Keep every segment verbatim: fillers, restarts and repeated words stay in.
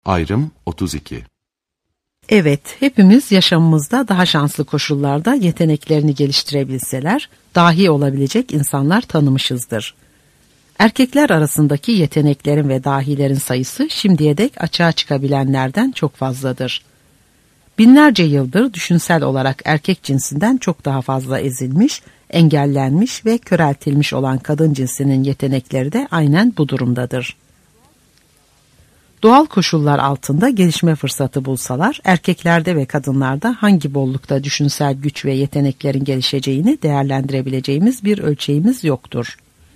Ayrım otuz iki. Evet, hepimiz yaşamımızda daha şanslı koşullarda yeteneklerini geliştirebilseler, dahi olabilecek insanlar tanımışızdır. Erkekler arasındaki yeteneklerin ve dahilerin sayısı şimdiye dek açığa çıkabilenlerden çok fazladır. Binlerce yıldır düşünsel olarak erkek cinsinden çok daha fazla ezilmiş, engellenmiş ve köreltilmiş olan kadın cinsinin yetenekleri de aynen bu durumdadır. Doğal koşullar altında gelişme fırsatı bulsalar, erkeklerde ve kadınlarda hangi bollukta düşünsel güç ve yeteneklerin gelişeceğini değerlendirebileceğimiz bir ölçeğimiz yoktur.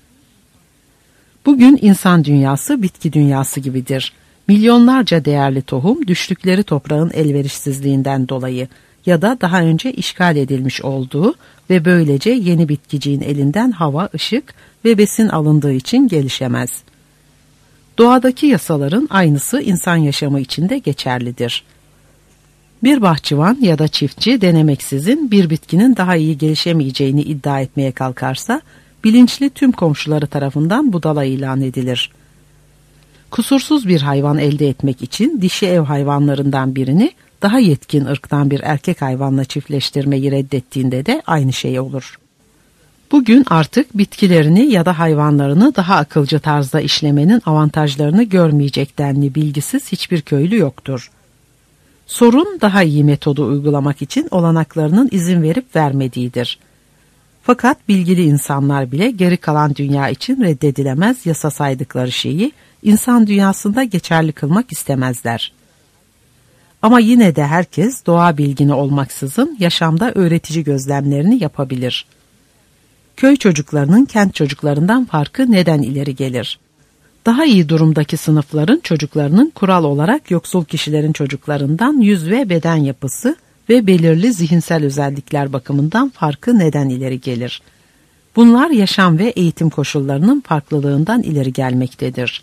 Bugün insan dünyası bitki dünyası gibidir. Milyonlarca değerli tohum düştükleri toprağın elverişsizliğinden dolayı ya da daha önce işgal edilmiş olduğu ve böylece yeni bitkiciğin elinden hava, ışık ve besin alındığı için gelişemez. Doğadaki yasaların aynısı insan yaşamı için de geçerlidir. Bir bahçıvan ya da çiftçi denemeksizin bir bitkinin daha iyi gelişemeyeceğini iddia etmeye kalkarsa, bilinçli tüm komşuları tarafından budala ilan edilir. Kusursuz bir hayvan elde etmek için dişi ev hayvanlarından birini daha yetkin ırktan bir erkek hayvanla çiftleştirmeyi reddettiğinde de aynı şey olur. Bugün artık bitkilerini ya da hayvanlarını daha akılcı tarzda işlemenin avantajlarını görmeyecek denli bilgisiz hiçbir köylü yoktur. Sorun daha iyi metodu uygulamak için olanaklarının izin verip vermediğidir. Fakat bilgili insanlar bile geri kalan dünya için reddedilemez yasa saydıkları şeyi insan dünyasında geçerli kılmak istemezler. Ama yine de herkes doğa bilgini olmaksızın yaşamda öğretici gözlemlerini yapabilir. Köy çocuklarının kent çocuklarından farkı neden ileri gelir? Daha iyi durumdaki sınıfların çocuklarının kural olarak yoksul kişilerin çocuklarından yüz ve beden yapısı ve belirli zihinsel özellikler bakımından farkı neden ileri gelir? Bunlar yaşam ve eğitim koşullarının farklılığından ileri gelmektedir.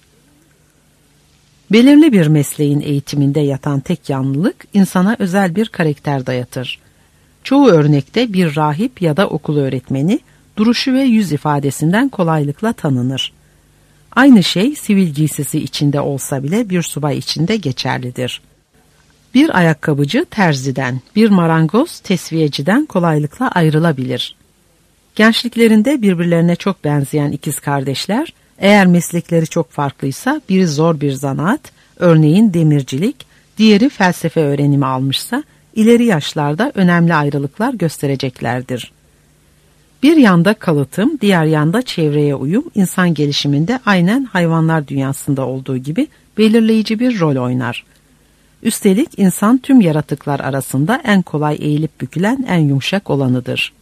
Belirli bir mesleğin eğitiminde yatan tek yanlılık insana özel bir karakter dayatır. Çoğu örnekte bir rahip ya da okul öğretmeni duruşu ve yüz ifadesinden kolaylıkla tanınır. Aynı şey sivil giysisi içinde olsa bile bir subay içinde geçerlidir. Bir ayakkabıcı terziden, bir marangoz tesviyeciden kolaylıkla ayrılabilir. Gençliklerinde birbirlerine çok benzeyen ikiz kardeşler, eğer meslekleri çok farklıysa biri zor bir zanaat, örneğin demircilik, diğeri felsefe öğrenimi almışsa, ileri yaşlarda önemli ayrılıklar göstereceklerdir. Bir yanda kalıtım, diğer yanda çevreye uyum, insan gelişiminde aynen hayvanlar dünyasında olduğu gibi belirleyici bir rol oynar. Üstelik insan tüm yaratıklar arasında en kolay eğilip bükülen, en yumuşak olanıdır.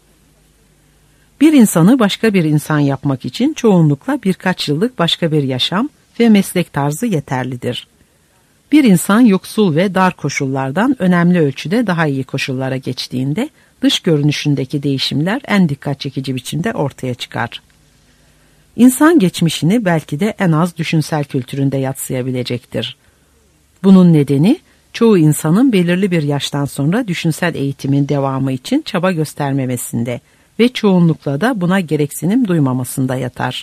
Bir insanı başka bir insan yapmak için çoğunlukla birkaç yıllık başka bir yaşam ve meslek tarzı yeterlidir. Bir insan yoksul ve dar koşullardan önemli ölçüde daha iyi koşullara geçtiğinde, dış görünüşündeki değişimler en dikkat çekici biçimde ortaya çıkar. İnsan geçmişini belki de en az düşünsel kültüründe yadsıyabilecektir. Bunun nedeni, çoğu insanın belirli bir yaştan sonra düşünsel eğitimin devamı için çaba göstermemesinde ve çoğunlukla da buna gereksinim duymamasında yatar.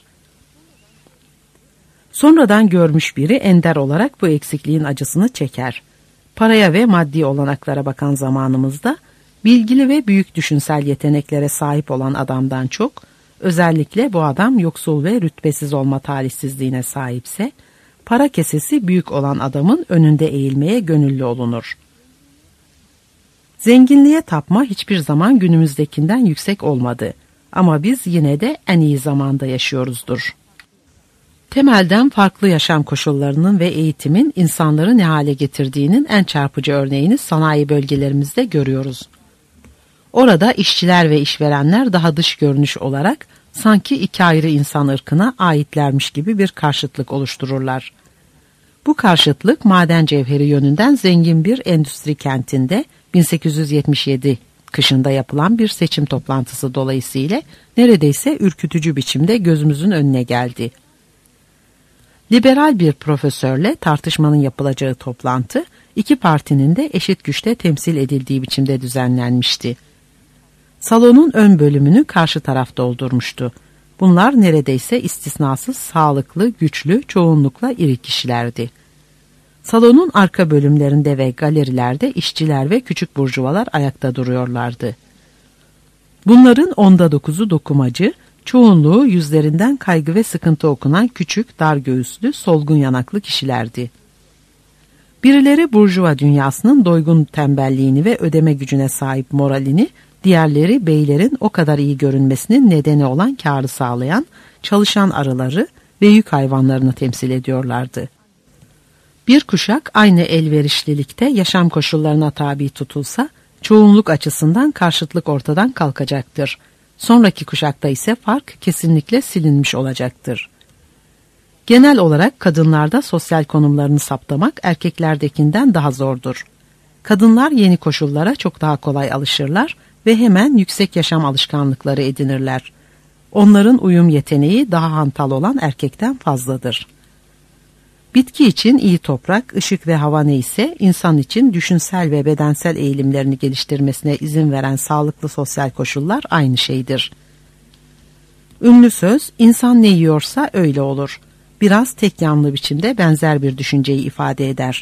Sonradan görmüş biri ender olarak bu eksikliğin acısını çeker. Paraya ve maddi olanaklara bakan zamanımızda, bilgili ve büyük düşünsel yeteneklere sahip olan adamdan çok, özellikle bu adam yoksul ve rütbesiz olma talihsizliğine sahipse, para kesesi büyük olan adamın önünde eğilmeye gönüllü olunur. Zenginliğe tapma hiçbir zaman günümüzdekinden yüksek olmadı. Ama biz yine de en iyi zamanda yaşıyoruzdur. Temelden farklı yaşam koşullarının ve eğitimin insanları ne hale getirdiğinin en çarpıcı örneğini sanayi bölgelerimizde görüyoruz. Orada işçiler ve işverenler daha dış görünüş olarak sanki iki ayrı insan ırkına aitlermiş gibi bir karşıtlık oluştururlar. Bu karşıtlık maden cevheri yönünden zengin bir endüstri kentinde bin sekiz yüz yetmiş yedi kışında yapılan bir seçim toplantısı dolayısıyla neredeyse ürkütücü biçimde gözümüzün önüne geldi. Liberal bir profesörle tartışmanın yapılacağı toplantı, iki partinin de eşit güçte temsil edildiği biçimde düzenlenmişti. Salonun ön bölümünü karşı taraf doldurmuştu. Bunlar neredeyse istisnasız sağlıklı, güçlü, çoğunlukla iri kişilerdi. Salonun arka bölümlerinde ve galerilerde işçiler ve küçük burjuvalar ayakta duruyorlardı. Bunların onda dokuzu dokumacı, çoğunluğu yüzlerinden kaygı ve sıkıntı okunan küçük, dar göğüslü, solgun yanaklı kişilerdi. Birileri burjuva dünyasının doygun tembelliğini ve ödeme gücüne sahip moralini, diğerleri beylerin o kadar iyi görünmesinin nedeni olan kârı sağlayan, çalışan arıları ve yük hayvanlarını temsil ediyorlardı. Bir kuşak aynı elverişlilikte yaşam koşullarına tabi tutulsa, çoğunluk açısından karşıtlık ortadan kalkacaktır. Sonraki kuşakta ise fark kesinlikle silinmiş olacaktır. Genel olarak kadınlarda sosyal konumlarını saptamak erkeklerdekinden daha zordur. Kadınlar yeni koşullara çok daha kolay alışırlar ve hemen yüksek yaşam alışkanlıkları edinirler. Onların uyum yeteneği daha hantal olan erkekten fazladır. Bitki için iyi toprak, ışık ve hava neyse, insan için düşünsel ve bedensel eğilimlerini geliştirmesine izin veren sağlıklı sosyal koşullar aynı şeydir. Ünlü söz, insan ne yiyorsa öyle olur. Biraz tek yanlı biçimde benzer bir düşünceyi ifade eder.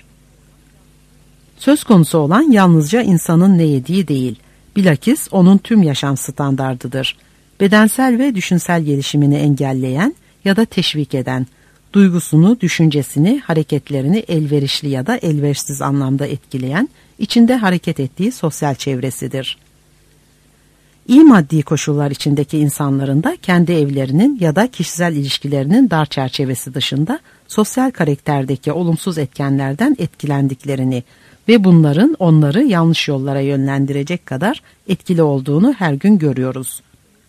Söz konusu olan yalnızca insanın ne yediği değil, bilakis onun tüm yaşam standardıdır. Bedensel ve düşünsel gelişimini engelleyen ya da teşvik eden, duygusunu, düşüncesini, hareketlerini elverişli ya da elverişsiz anlamda etkileyen, içinde hareket ettiği sosyal çevresidir. İyi maddi koşullar içindeki insanların da kendi evlerinin ya da kişisel ilişkilerinin dar çerçevesi dışında sosyal karakterdeki olumsuz etkenlerden etkilendiklerini ve bunların onları yanlış yollara yönlendirecek kadar etkili olduğunu her gün görüyoruz.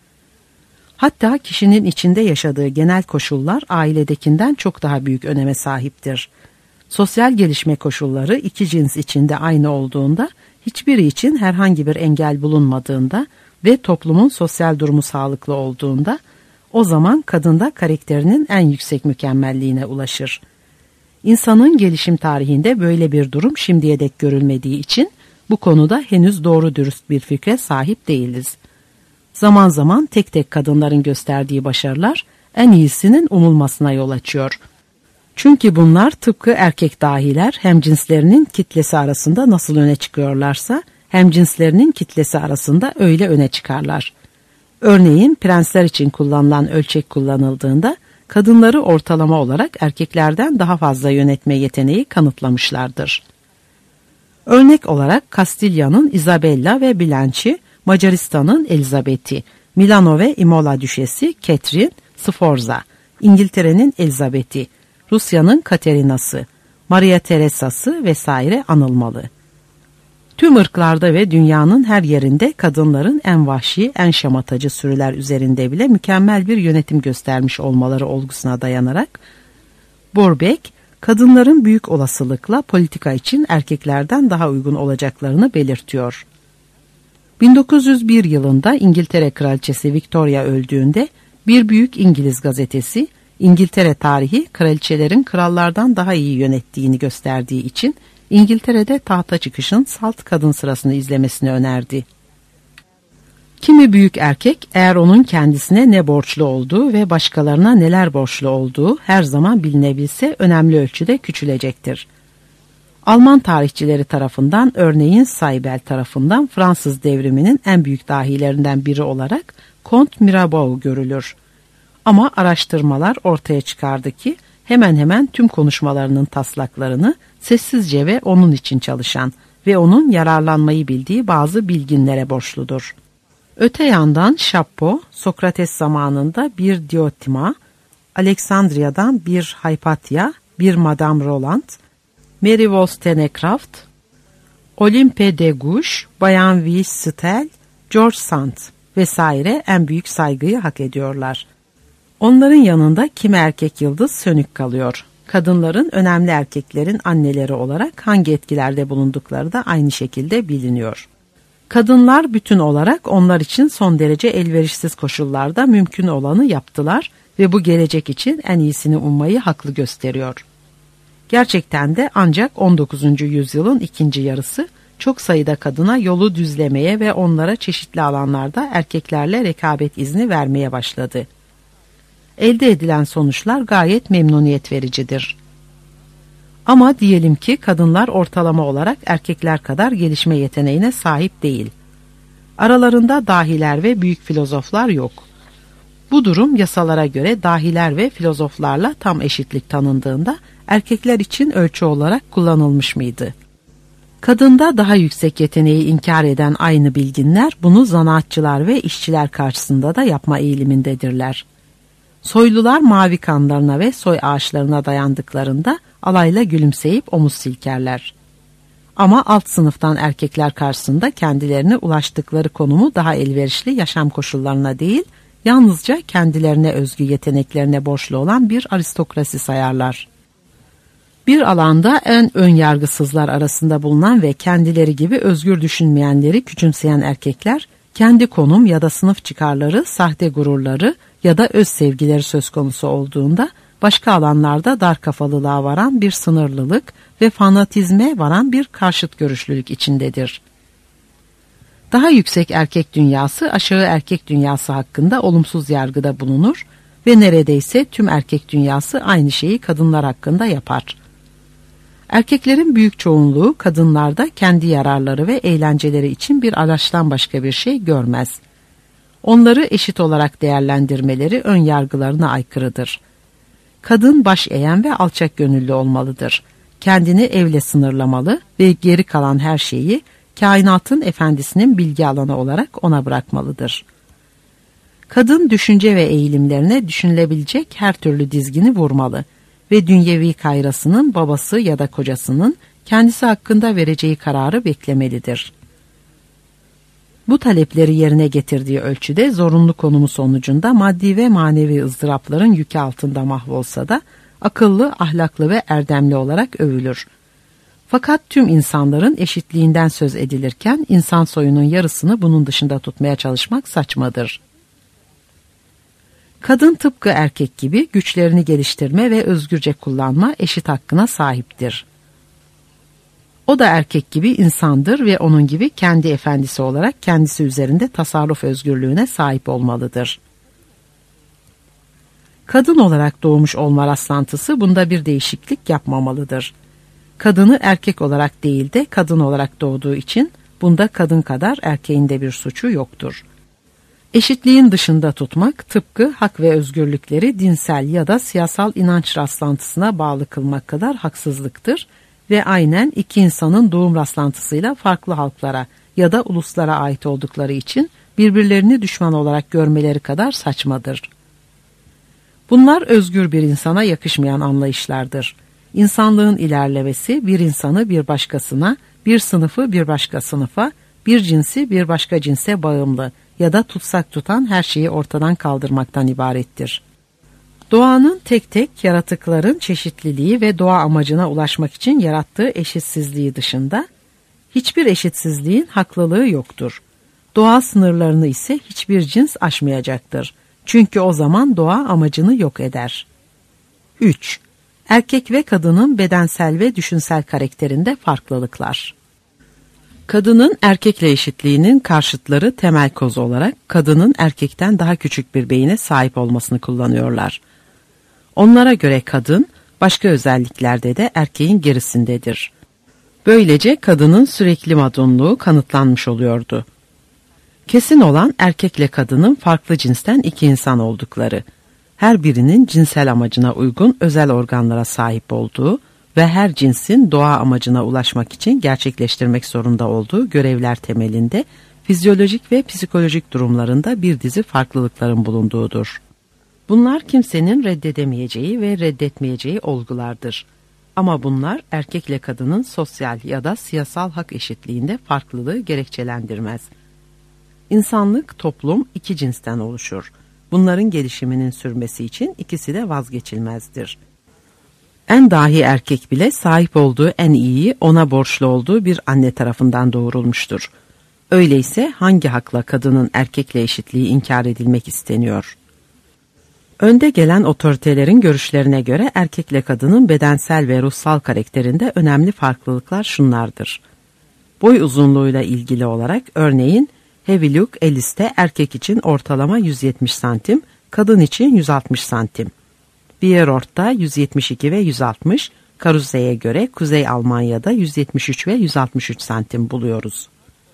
Hatta kişinin içinde yaşadığı genel koşullar ailedekinden çok daha büyük öneme sahiptir. Sosyal gelişme koşulları iki cins içinde aynı olduğunda, hiçbiri için herhangi bir engel bulunmadığında ve toplumun sosyal durumu sağlıklı olduğunda, o zaman kadında karakterinin en yüksek mükemmelliğine ulaşır. İnsanın gelişim tarihinde böyle bir durum şimdiye dek görülmediği için bu konuda henüz doğru dürüst bir fikre sahip değiliz. Zaman zaman tek tek kadınların gösterdiği başarılar en iyisinin umulmasına yol açıyor. Çünkü bunlar tıpkı erkek dahiler hemcinslerinin kitlesi arasında nasıl öne çıkıyorlarsa hemcinslerinin kitlesi arasında öyle öne çıkarlar. Örneğin prensler için kullanılan ölçek kullanıldığında kadınları ortalama olarak erkeklerden daha fazla yönetme yeteneği kanıtlamışlardır. Örnek olarak Kastilya'nın Isabella ve Blanche'i, Macaristan'ın Elizabeth'i, Milano ve Imola Düşesi Catherine Sforza, İngiltere'nin Elizabeth'i, Rusya'nın Katerina'sı, Maria Teresa'sı vesaire anılmalı. Tüm ırklarda ve dünyanın her yerinde kadınların en vahşi, en şamatacı sürüler üzerinde bile mükemmel bir yönetim göstermiş olmaları olgusuna dayanarak, Borbeck, kadınların büyük olasılıkla politika için erkeklerden daha uygun olacaklarını belirtiyor. bin dokuz yüz bir yılında İngiltere Kraliçesi Victoria öldüğünde bir büyük İngiliz gazetesi, İngiltere tarihi kraliçelerin krallardan daha iyi yönettiğini gösterdiği için İngiltere'de tahta çıkışın salt kadın sırasını izlemesini önerdi. Kimi büyük erkek eğer onun kendisine ne borçlu olduğu ve başkalarına neler borçlu olduğu her zaman bilinebilse önemli ölçüde küçülecektir. Alman tarihçileri tarafından, örneğin Saybel tarafından Fransız devriminin en büyük dahilerinden biri olarak Kont Mirabeau görülür. Ama araştırmalar ortaya çıkardı ki hemen hemen tüm konuşmalarının taslaklarını sessizce ve onun için çalışan ve onun yararlanmayı bildiği bazı bilginlere borçludur. Öte yandan Şappo, Sokrates zamanında bir Diotima, Aleksandriya'dan bir Hypatia, bir Madame Roland, Mary Wollstonecraft, Olympe de Gouges, Bayan V. Stel, George Sand vesaire en büyük saygıyı hak ediyorlar. Onların yanında kimi erkek yıldız sönük kalıyor. Kadınların önemli erkeklerin anneleri olarak hangi etkilerde bulundukları da aynı şekilde biliniyor. Kadınlar bütün olarak onlar için son derece elverişsiz koşullarda mümkün olanı yaptılar ve bu gelecek için en iyisini ummayı haklı gösteriyor. Gerçekten de ancak on dokuzuncu yüzyılın ikinci yarısı çok sayıda kadına yolu düzlemeye ve onlara çeşitli alanlarda erkeklerle rekabet izni vermeye başladı. Elde edilen sonuçlar gayet memnuniyet vericidir. Ama diyelim ki kadınlar ortalama olarak erkekler kadar gelişme yeteneğine sahip değil. Aralarında dahiler ve büyük filozoflar yok. Bu durum yasalara göre dahiler ve filozoflarla tam eşitlik tanındığında erkekler için ölçü olarak kullanılmış mıydı? Kadında daha yüksek yeteneği inkar eden aynı bilginler bunu zanaatçılar ve işçiler karşısında da yapma eğilimindedirler. Soylular mavi kanlarına ve soy ağaçlarına dayandıklarında alayla gülümseyip omuz silkerler. Ama alt sınıftan erkekler karşısında kendilerine ulaştıkları konumu daha elverişli yaşam koşullarına değil, yalnızca kendilerine özgü yeteneklerine borçlu olan bir aristokrasi sayarlar. Bir alanda en ön yargısızlar arasında bulunan ve kendileri gibi özgür düşünmeyenleri küçümseyen erkekler, kendi konum ya da sınıf çıkarları, sahte gururları ya da öz sevgileri söz konusu olduğunda, başka alanlarda dar kafalılığa varan bir sınırlılık ve fanatizme varan bir karşıt görüşlülük içindedir. Daha yüksek erkek dünyası aşağı erkek dünyası hakkında olumsuz yargıda bulunur ve neredeyse tüm erkek dünyası aynı şeyi kadınlar hakkında yapar. Erkeklerin büyük çoğunluğu kadınlarda kendi yararları ve eğlenceleri için bir araçtan başka bir şey görmez. Onları eşit olarak değerlendirmeleri ön yargılarına aykırıdır. Kadın baş eğen ve alçak gönüllü olmalıdır. Kendini evle sınırlamalı ve geri kalan her şeyi kainatın efendisinin bilgi alanı olarak ona bırakmalıdır. Kadın düşünce ve eğilimlerine düşünülebilecek her türlü dizgini vurmalı ve dünyevi kayrasının babası ya da kocasının kendisi hakkında vereceği kararı beklemelidir. Bu talepleri yerine getirdiği ölçüde zorunlu konumu sonucunda maddi ve manevi ızdırapların yükü altında mahvolsa da akıllı, ahlaklı ve erdemli olarak övülür. Fakat tüm insanların eşitliğinden söz edilirken insan soyunun yarısını bunun dışında tutmaya çalışmak saçmadır. Kadın tıpkı erkek gibi güçlerini geliştirme ve özgürce kullanma eşit hakkına sahiptir. O da erkek gibi insandır ve onun gibi kendi efendisi olarak kendisi üzerinde tasarruf özgürlüğüne sahip olmalıdır. Kadın olarak doğmuş olma rastlantısı bunda bir değişiklik yapmamalıdır. Kadını erkek olarak değil de kadın olarak doğduğu için bunda kadın kadar erkeğin de bir suçu yoktur. Eşitliğin dışında tutmak tıpkı hak ve özgürlükleri dinsel ya da siyasal inanç rastlantısına bağlı kılmak kadar haksızlıktır ve aynen iki insanın doğum rastlantısıyla farklı halklara ya da uluslara ait oldukları için birbirlerini düşman olarak görmeleri kadar saçmadır. Bunlar özgür bir insana yakışmayan anlayışlardır. İnsanlığın ilerlemesi bir insanı bir başkasına, bir sınıfı bir başka sınıfa, bir cinsi bir başka cinse bağımlı ya da tutsak tutan her şeyi ortadan kaldırmaktan ibarettir. Doğanın tek tek yaratıkların çeşitliliği ve doğa amacına ulaşmak için yarattığı eşitsizliği dışında hiçbir eşitsizliğin haklılığı yoktur. Doğa sınırlarını ise hiçbir cins aşmayacaktır. Çünkü o zaman doğa amacını yok eder. üç. Erkek ve kadının bedensel ve düşünsel karakterinde farklılıklar. Kadının erkekle eşitliğinin karşıtları temel koz olarak kadının erkekten daha küçük bir beyine sahip olmasını kullanıyorlar. Onlara göre kadın başka özelliklerde de erkeğin gerisindedir. Böylece kadının sürekli madunluğu kanıtlanmış oluyordu. Kesin olan erkekle kadının farklı cinsten iki insan oldukları, her birinin cinsel amacına uygun özel organlara sahip olduğu ve her cinsin doğa amacına ulaşmak için gerçekleştirmek zorunda olduğu görevler temelinde fizyolojik ve psikolojik durumlarında bir dizi farklılıkların bulunduğudur. Bunlar kimsenin reddedemeyeceği ve reddetmeyeceği olgulardır. Ama bunlar erkekle kadının sosyal ya da siyasal hak eşitliğinde farklılığı gerekçelendirmez. İnsanlık, toplum iki cinsten oluşur. Bunların gelişiminin sürmesi için ikisi de vazgeçilmezdir. En dahi erkek bile sahip olduğu en iyiyi ona borçlu olduğu bir anne tarafından doğurulmuştur. Öyleyse hangi hakla kadının erkekle eşitliği inkar edilmek isteniyor? Önde gelen otoritelerin görüşlerine göre erkekle kadının bedensel ve ruhsal karakterinde önemli farklılıklar şunlardır. Boy uzunluğuyla ilgili olarak örneğin Heavy Luke Ellis'te erkek için ortalama yüz yetmiş santim, kadın için yüz altmış santim. Bierort'ta yüz yetmiş iki ve yüz altmış, Karuse'ye göre Kuzey Almanya'da yüz yetmiş üç ve yüz altmış üç santim buluyoruz.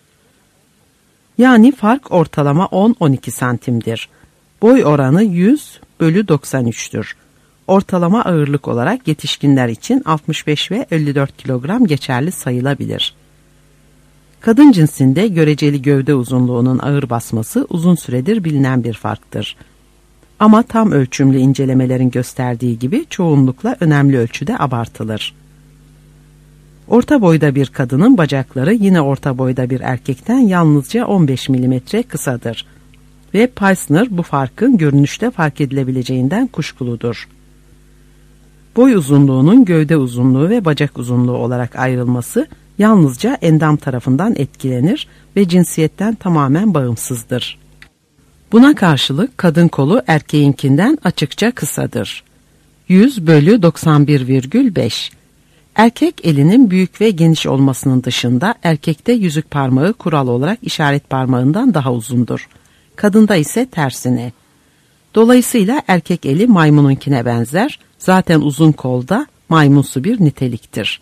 Yani fark ortalama on on iki santimdir. Boy oranı yüz bölü doksan üçtür. Ortalama ağırlık olarak yetişkinler için altmış beş ve elli dört kilogram geçerli sayılabilir. Kadın cinsinde göreceli gövde uzunluğunun ağır basması uzun süredir bilinen bir farktır. Ama tam ölçümlü incelemelerin gösterdiği gibi çoğunlukla önemli ölçüde abartılır. Orta boyda bir kadının bacakları yine orta boyda bir erkekten yalnızca on beş milimetre kısadır ve Peissner bu farkın görünüşte fark edilebileceğinden kuşkuludur. Boy uzunluğunun gövde uzunluğu ve bacak uzunluğu olarak ayrılması yalnızca endam tarafından etkilenir ve cinsiyetten tamamen bağımsızdır. Buna karşılık kadın kolu erkeğinkinden açıkça kısadır. yüz bölü doksan bir virgül beş. Erkek elinin büyük ve geniş olmasının dışında erkekte yüzük parmağı kural olarak işaret parmağından daha uzundur. Kadında ise tersine. Dolayısıyla erkek eli maymununkine benzer, zaten uzun kolda maymunsu bir niteliktir.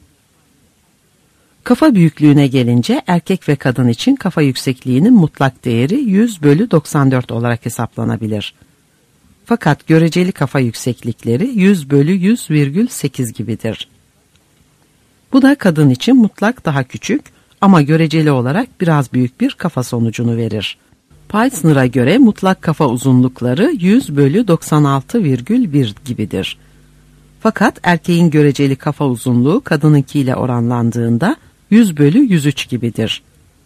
Kafa büyüklüğüne gelince erkek ve kadın için kafa yüksekliğinin mutlak değeri yüz bölü doksan dört olarak hesaplanabilir. Fakat göreceli kafa yükseklikleri yüz bölü yüz virgül sekiz gibidir. Bu da kadın için mutlak daha küçük ama göreceli olarak biraz büyük bir kafa sonucunu verir. Peissner'a göre mutlak kafa uzunlukları yüz bölü doksan altı virgül bir gibidir. Fakat erkeğin göreceli kafa uzunluğu kadınınkiyle oranlandığında yüz bölü yüz üç gibidir.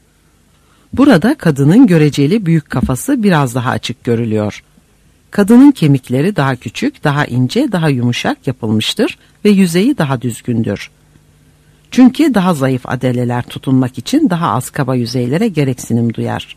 Burada kadının göreceli büyük kafası biraz daha açık görülüyor. Kadının kemikleri daha küçük, daha ince, daha yumuşak yapılmıştır ve yüzeyi daha düzgündür. Çünkü daha zayıf adeleler tutunmak için daha az kaba yüzeylere gereksinim duyar.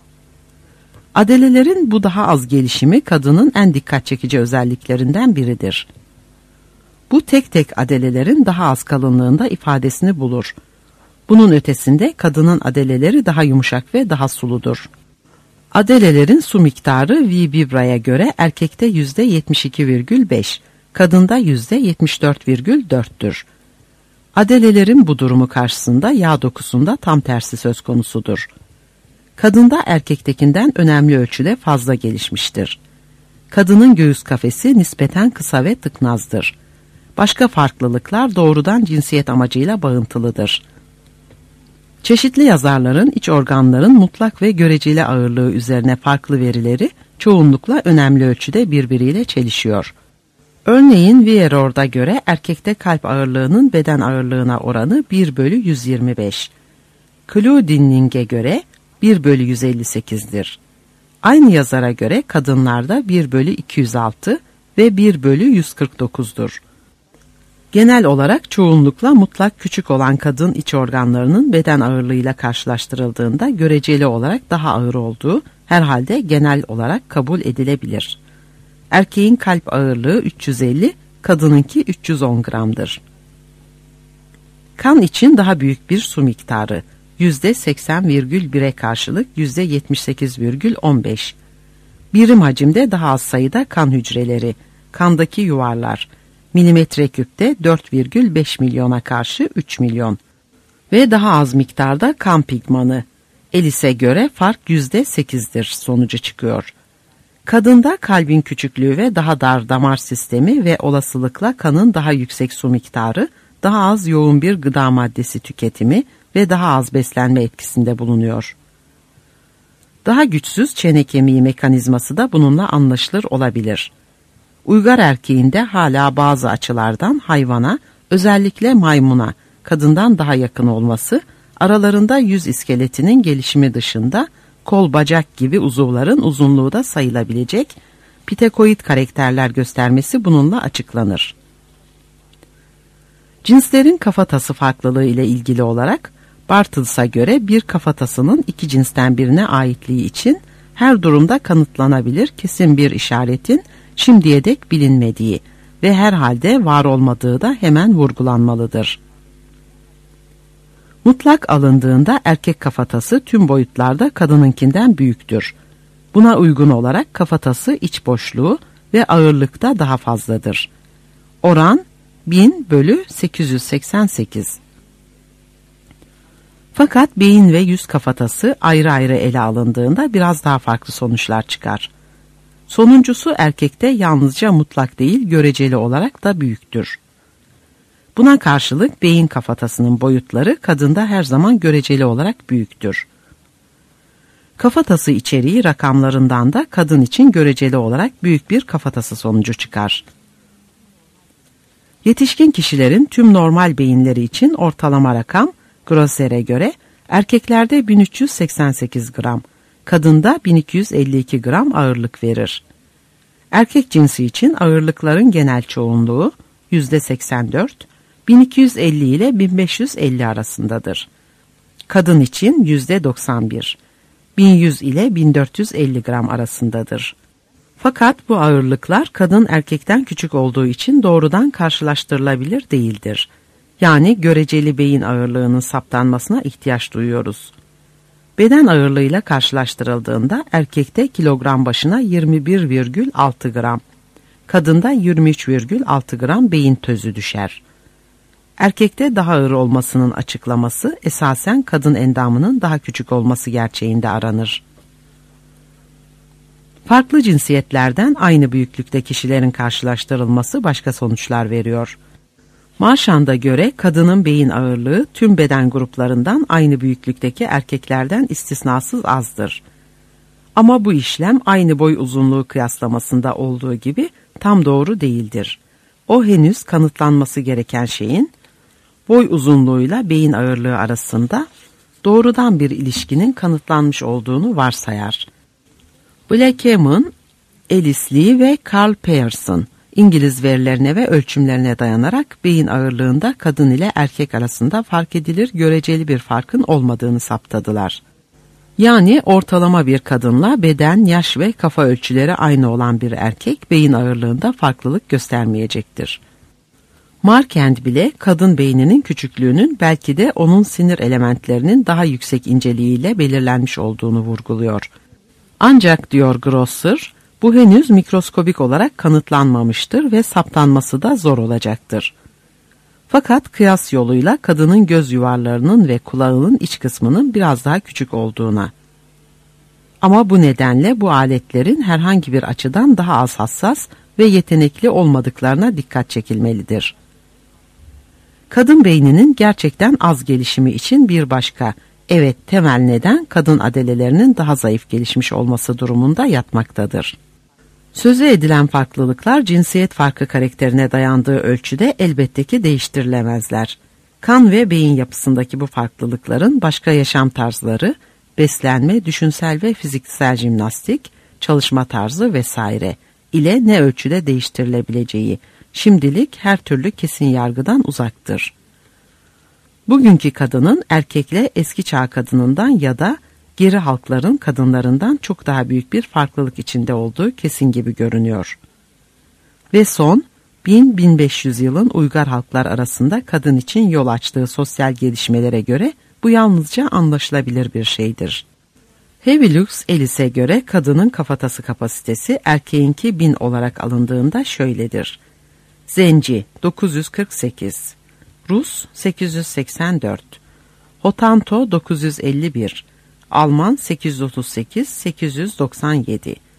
Adelelerin bu daha az gelişimi kadının en dikkat çekici özelliklerinden biridir. Bu tek tek adelelerin daha az kalınlığında ifadesini bulur. Bunun ötesinde kadının adeleleri daha yumuşak ve daha suludur. Adelelerin su miktarı V. Bibra'ya göre erkekte yüzde yetmiş iki virgül beş, kadında yüzde yetmiş dört virgül dörttür. Adelelerin bu durumu karşısında yağ dokusunda tam tersi söz konusudur. Kadında erkektekinden önemli ölçüde fazla gelişmiştir. Kadının göğüs kafesi nispeten kısa ve tıknazdır. Başka farklılıklar doğrudan cinsiyet amacıyla bağıntılıdır. Çeşitli yazarların iç organların mutlak ve göreceli ağırlığı üzerine farklı verileri çoğunlukla önemli ölçüde birbiriyle çelişiyor. Örneğin Vieror'da göre erkekte kalp ağırlığının beden ağırlığına oranı bir bölü yüz yirmi beş. Kludining'e göre bir bölü yüz elli sekiz'dir. Aynı yazara göre kadınlarda bir bölü iki yüz altı ve bir bölü yüz kırk dokuz'dur. Genel olarak çoğunlukla mutlak küçük olan kadın iç organlarının beden ağırlığıyla karşılaştırıldığında göreceli olarak daha ağır olduğu herhalde genel olarak kabul edilebilir. Erkeğin kalp ağırlığı üç yüz elli, kadınınki üç yüz on gramdır. Kan için daha büyük bir su miktarı, yüzde seksen virgül bir'e karşılık yüzde yetmiş sekiz virgül on beş. Birim hacimde daha az sayıda kan hücreleri, kandaki yuvarlar, milimetre küpte dört virgül beş milyona karşı üç milyon ve daha az miktarda kan pigmanı. Ellis'e göre fark yüzde sekiz'dir sonucu çıkıyor. Kadında kalbin küçüklüğü ve daha dar damar sistemi ve olasılıkla kanın daha yüksek su miktarı, daha az yoğun bir gıda maddesi tüketimi ve daha az beslenme etkisinde bulunuyor. Daha güçsüz çene kemiği mekanizması da bununla anlaşılır olabilir. Uygar erkeğinde hala bazı açılardan hayvana, özellikle maymuna, kadından daha yakın olması, aralarında yüz iskeletinin gelişimi dışında kol bacak gibi uzuvların uzunluğu da sayılabilecek pitekoid karakterler göstermesi bununla açıklanır. Cinslerin kafatası farklılığı ile ilgili olarak Bartles'a göre bir kafatasının iki cinsten birine aitliği için her durumda kanıtlanabilir kesin bir işaretin şimdiye dek bilinmediği ve herhalde var olmadığı da hemen vurgulanmalıdır. Mutlak alındığında erkek kafatası tüm boyutlarda kadınınkinden büyüktür. Buna uygun olarak kafatası iç boşluğu ve ağırlıkta daha fazladır. Oran bin bölü sekiz yüz seksen sekiz. Fakat beyin ve yüz kafatası ayrı ayrı ele alındığında biraz daha farklı sonuçlar çıkar. Sonuncusu erkekte yalnızca mutlak değil, göreceli olarak da büyüktür. Buna karşılık beyin kafatasının boyutları kadında her zaman göreceli olarak büyüktür. Kafatası içeriği rakamlarından da kadın için göreceli olarak büyük bir kafatası sonucu çıkar. Yetişkin kişilerin tüm normal beyinleri için ortalama rakam Grosser'e göre erkeklerde bin üç yüz seksen sekiz gram, kadında bin iki yüz elli iki gram ağırlık verir. Erkek cinsi için ağırlıkların genel çoğunluğu yüzde seksen dört, bin iki yüz elli ile bin beş yüz elli arasındadır. Kadın için yüzde doksan bir, bin yüz ile bin dört yüz elli gram arasındadır. Fakat bu ağırlıklar kadın erkekten küçük olduğu için doğrudan karşılaştırılabilir değildir. Yani göreceli beyin ağırlığının saptanmasına ihtiyaç duyuyoruz. Beden ağırlığıyla karşılaştırıldığında erkekte kilogram başına yirmi bir virgül altı gram, kadında yirmi üç virgül altı gram beyin tözü düşer. Erkekte daha ağır olmasının açıklaması esasen kadın endamının daha küçük olması gerçeğinde aranır. Farklı cinsiyetlerden aynı büyüklükte kişilerin karşılaştırılması başka sonuçlar veriyor. Marchand'a göre kadının beyin ağırlığı tüm beden gruplarından aynı büyüklükteki erkeklerden istisnasız azdır. Ama bu işlem aynı boy uzunluğu kıyaslamasında olduğu gibi tam doğru değildir. O henüz kanıtlanması gereken şeyin boy uzunluğuyla beyin ağırlığı arasında doğrudan bir ilişkinin kanıtlanmış olduğunu varsayar. Blackman, Alice Lee ve Carl Pearson İngiliz verilerine ve ölçümlerine dayanarak beyin ağırlığında kadın ile erkek arasında fark edilir göreceli bir farkın olmadığını saptadılar. Yani ortalama bir kadınla beden, yaş ve kafa ölçüleri aynı olan bir erkek beyin ağırlığında farklılık göstermeyecektir. Markand bile kadın beyninin küçüklüğünün belki de onun sinir elementlerinin daha yüksek inceliğiyle belirlenmiş olduğunu vurguluyor. Ancak diyor Grosser, bu henüz mikroskobik olarak kanıtlanmamıştır ve saptanması da zor olacaktır. Fakat kıyas yoluyla kadının göz yuvarlarının ve kulağının iç kısmının biraz daha küçük olduğuna. Ama bu nedenle bu aletlerin herhangi bir açıdan daha az hassas ve yetenekli olmadıklarına dikkat çekilmelidir. Kadın beyninin gerçekten az gelişimi için bir başka, evet temel neden kadın adelelerinin daha zayıf gelişmiş olması durumunda yatmaktadır. Sözü edilen farklılıklar cinsiyet farkı karakterine dayandığı ölçüde elbette ki değiştirilemezler. Kan ve beyin yapısındaki bu farklılıkların başka yaşam tarzları, beslenme, düşünsel ve fiziksel jimnastik, çalışma tarzı vesaire ile ne ölçüde değiştirilebileceği şimdilik her türlü kesin yargıdan uzaktır. Bugünkü kadının erkekle eski çağ kadınından ya da geri halkların kadınlarından çok daha büyük bir farklılık içinde olduğu kesin gibi görünüyor. Ve son bin bin beş yüz yılın uygar halklar arasında kadın için yol açtığı sosyal gelişmelere göre bu yalnızca anlaşılabilir bir şeydir. Hevilux Ellis'e göre kadının kafatası kapasitesi erkeğinki bin olarak alındığında şöyledir. Zenci dokuz yüz kırk sekiz, Rus sekiz yüz seksen dört, Hotanto dokuz yüz elli bir, Alman sekiz yüz otuz sekiz sekiz yüz doksan yedi,